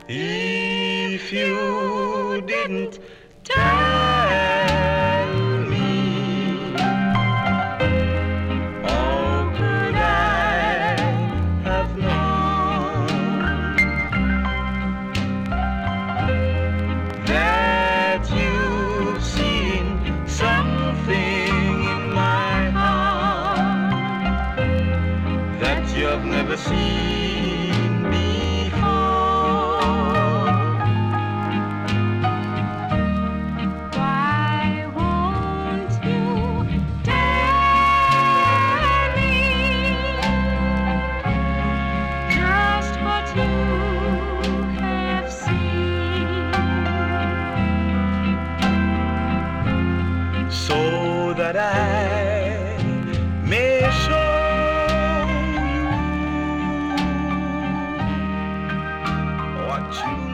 If you didn't tell me, how could I have known that you've seen something in my heart that you've never seen before? Why won't you tell me just what you have seen, so that I may show you what you